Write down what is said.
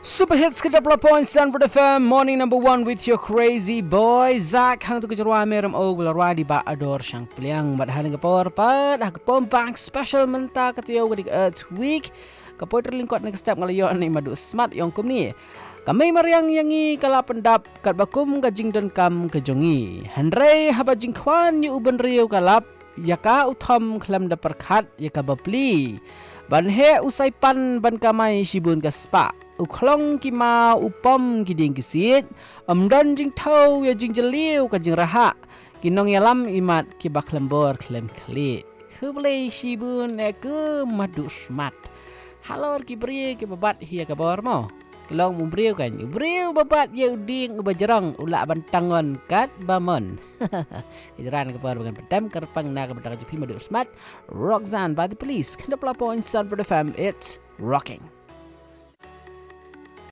Super Hits Kedapla Point Stanford FM Morning number 1 with your crazy boy Zach. Hang tu kejarwa meram og belarwa di ba ador syang peliang bad hang kapor pat hang pompang special menta ketiau di Earth Week. Kapoi terlingkot nek step ngalayo ni madu smart yang kum ni. Kami mariang yangi kala pendap kat bakum gajing dan kam kejongi. Handrei haba jingkwan yu uben riu kalap yaka uthom klam da perkhat yaka bapli. Ban he usai pan ban kamai shibun ka spa. Uklong kima upom kiding kisit amdan jing tau ya jing jeliu ka jing raha kinong yalam imat ki baklembor klem kli kublei shibun ke madu smart halor ki bri ki babat hia ka bor mo kelong mumbriu kan briu babat ye uding ubajerong ula bantangon kat bamon kejaran ka bor dengan pedam kerpang na ka betang jupi madu smart Roxanne by the police kendap lapoin Sun for the fam it's rocking.